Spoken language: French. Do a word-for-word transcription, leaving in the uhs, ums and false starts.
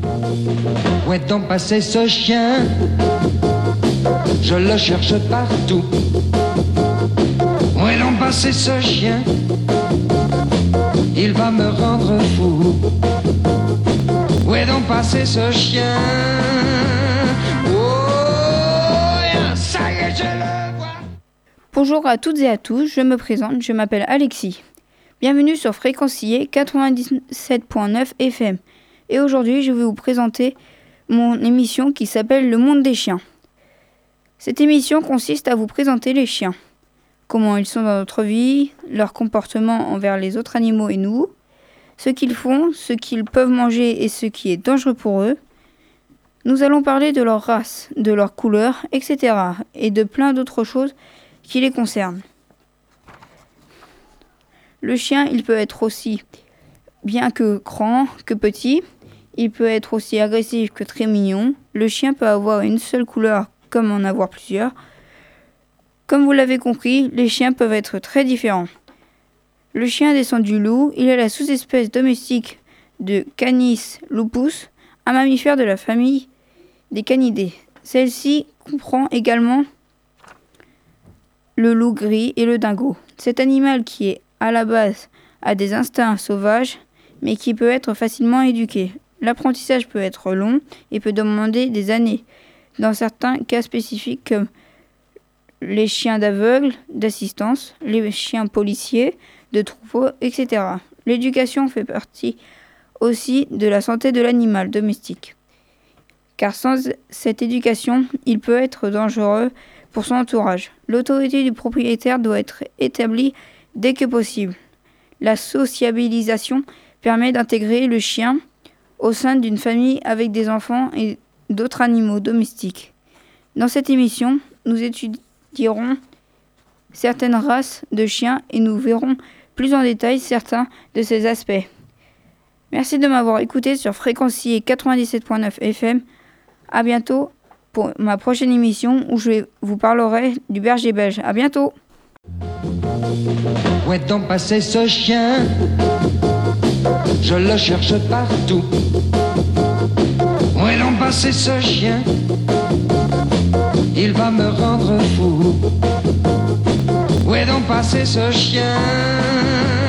Où est donc passé ce chien? Je le cherche partout. Où est donc passé ce chien? Il va me rendre fou. Où est donc passé ce chien? Oh, ça y est, je le vois. Bonjour à toutes et à tous, je me présente, je m'appelle Alexis. Bienvenue sur Fréquencier quatre-vingt-dix-sept point neuf F M. Et aujourd'hui, je vais vous présenter mon émission qui s'appelle Le Monde des chiens. Cette émission consiste à vous présenter les chiens. Comment ils sont dans notre vie, leur comportement envers les autres animaux et nous, ce qu'ils font, ce qu'ils peuvent manger et ce qui est dangereux pour eux. Nous allons parler de leur race, de leur couleur, et cetera et de plein d'autres choses qui les concernent. Le chien, il peut être aussi bien que grand que petit. Il peut être aussi agressif que très mignon. Le chien peut avoir une seule couleur comme en avoir plusieurs. Comme vous l'avez compris, les chiens peuvent être très différents. Le chien descend du loup. Il est la sous-espèce domestique de Canis lupus, un mammifère de la famille des canidés. Celle-ci comprend également le loup gris et le dingo. Cet animal qui est à la base a des instincts sauvages, mais qui peut être facilement éduqué. L'apprentissage peut être long et peut demander des années, dans certains cas spécifiques comme les chiens d'aveugle, d'assistance, les chiens policiers, de troupeau, et cetera. L'éducation fait partie aussi de la santé de l'animal domestique. Car sans cette éducation, il peut être dangereux pour son entourage. L'autorité du propriétaire doit être établie dès que possible. La sociabilisation permet d'intégrer le chien au sein d'une famille avec des enfants et d'autres animaux domestiques. Dans cette émission, nous étudierons certaines races de chiens et nous verrons plus en détail certains de ces aspects. Merci de m'avoir écouté sur Fréquencier quatre-vingt-dix-sept point neuf F M. À bientôt pour ma prochaine émission où je vous parlerai du berger belge. À bientôt. Où est donc passé ce chien? Je le cherche partout. Où est donc passé ce chien? Il va me rendre fou. Où est donc passé ce chien?